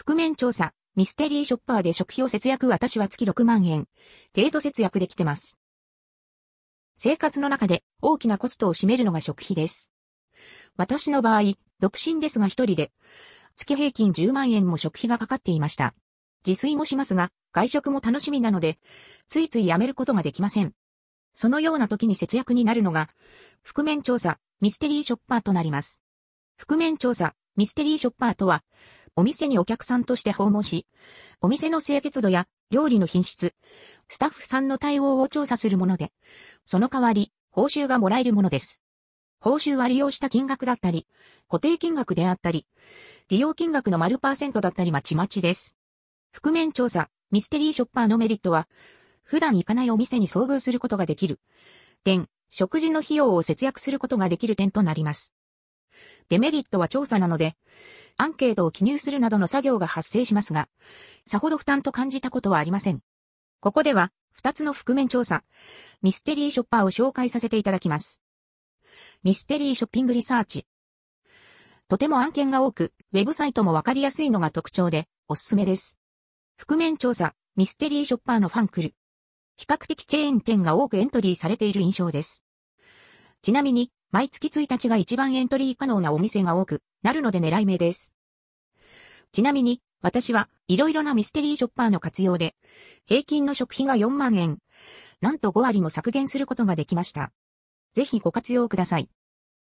覆面調査、ミステリーショッパーで食費を節約。私は月6万円程度節約できてます。生活の中で大きなコストを占めるのが食費です。私の場合、独身ですが一人で、月平均10万円も食費がかかっていました。自炊もしますが、外食も楽しみなので、ついついやめることができません。そのような時に節約になるのが、覆面調査、ミステリーショッパーとなります。覆面調査、ミステリーショッパーとは、お店にお客さんとして訪問し、お店の清潔度や料理の品質、スタッフさんの対応を調査するもので、その代わり、報酬がもらえるものです。報酬は利用した金額だったり、固定金額であったり、利用金額の丸%だったりまちまちです。覆面調査、ミステリーショッパーのメリットは、普段行かないお店に遭遇することができる点、食事の費用を節約することができる点となります。デメリットは調査なので、アンケートを記入するなどの作業が発生しますが、さほど負担と感じたことはありません。ここでは、2つの覆面調査、ミステリーショッパーを紹介させていただきます。ミステリーショッピングリサーチ。とても案件が多く、ウェブサイトもわかりやすいのが特徴で、おすすめです。覆面調査、ミステリーショッパーのファンクル。比較的チェーン店が多くエントリーされている印象です。ちなみに、毎月1日が一番エントリー可能なお店が多くなるので狙い目です。ちなみに、私はいろいろなミステリーショッパーの活用で、平均の食費が4万円、なんと5割も削減することができました。ぜひご活用ください。